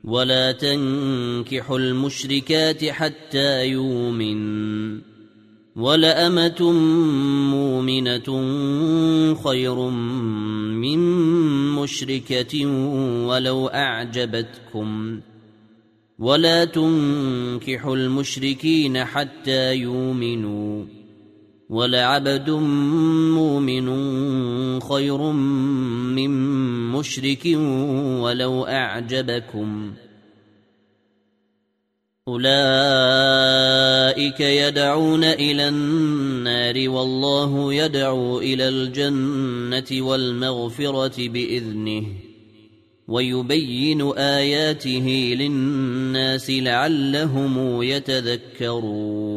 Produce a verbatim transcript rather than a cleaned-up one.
ولا تنكحوا المشركات حتى يؤمن ولأمة مؤمنة خير من مشركة ولو أعجبتكم ولا تنكحوا المشركين حتى يؤمنوا ولعبد مؤمن خير من مشرك ولو أعجبكم أولئك يدعون إلى النار والله يدعو إلى الجنة والمغفرة بإذنه ويبين آياته للناس لعلهم يتذكرون